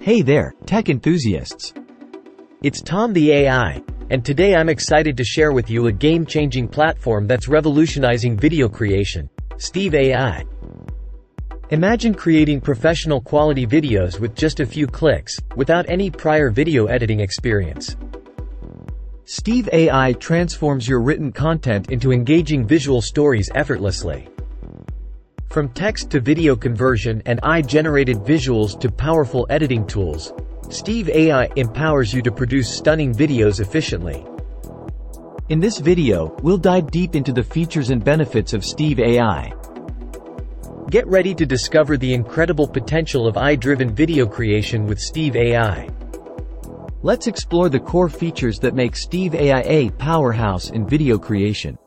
Hey there, tech enthusiasts! It's Tom the AI, and today I'm excited to share with you a game-changing platform that's revolutionizing video creation, Steve AI. Imagine creating professional quality videos with just a few clicks, without any prior video editing experience. Steve AI transforms your written content into engaging visual stories effortlessly. From text to video conversion and AI-generated visuals to powerful editing tools, Steve AI empowers you to produce stunning videos efficiently. In this video, we'll dive deep into the features and benefits of Steve AI. Get ready to discover the incredible potential of AI-driven video creation with Steve AI. Let's explore the core features that make Steve AI a powerhouse in video creation.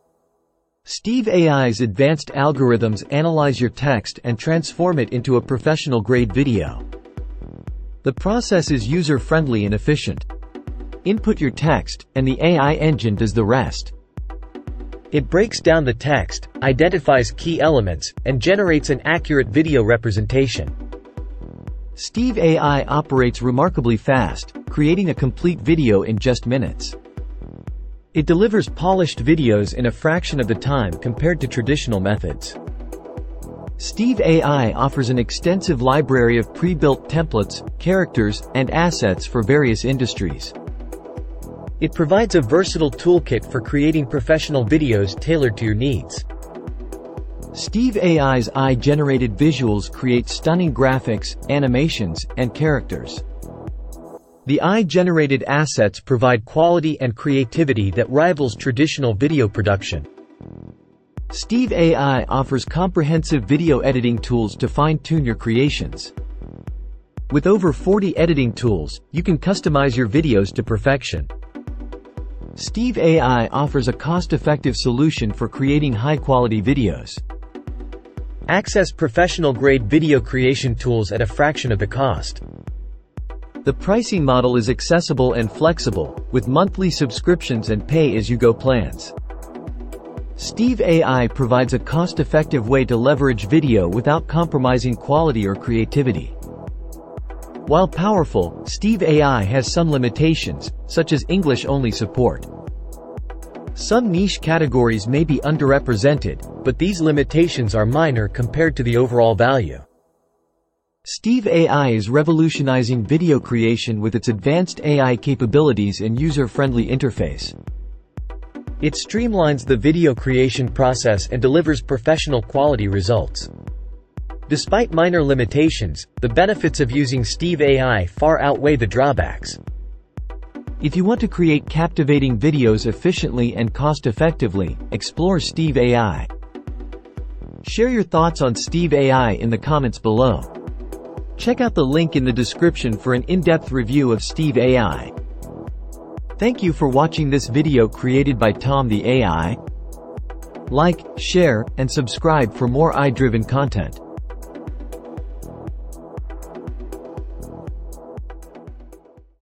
Steve AI's advanced algorithms analyze your text and transform it into a professional-grade video. The process is user-friendly and efficient. Input your text, and the AI engine does the rest. It breaks down the text, identifies key elements, and generates an accurate video representation. Steve AI operates remarkably fast, creating a complete video in just minutes. It delivers polished videos in a fraction of the time compared to traditional methods. Steve AI offers an extensive library of pre-built templates, characters, and assets for various industries. It provides a versatile toolkit for creating professional videos tailored to your needs. Steve AI's AI-generated visuals create stunning graphics, animations, and characters. The AI-generated assets provide quality and creativity that rivals traditional video production. Steve AI offers comprehensive video editing tools to fine-tune your creations. With over 40 editing tools, you can customize your videos to perfection. Steve AI offers a cost-effective solution for creating high-quality videos. Access professional-grade video creation tools at a fraction of the cost. The pricing model is accessible and flexible, with monthly subscriptions and pay-as-you-go plans. Steve AI provides a cost-effective way to leverage video without compromising quality or creativity. While powerful, Steve AI has some limitations, such as English-only support. Some niche categories may be underrepresented, but these limitations are minor compared to the overall value. Steve AI is revolutionizing video creation with its advanced AI capabilities and user-friendly interface. It streamlines the video creation process and delivers professional quality results. Despite minor limitations, the benefits of using Steve AI far outweigh the drawbacks. If you want to create captivating videos efficiently and cost-effectively, explore Steve AI. Share your thoughts on Steve AI in the comments below. Check out the link in the description for an in-depth review of Steve AI. Thank you for watching this video created by Tom the AI. Like, share, and subscribe for more AI-driven content.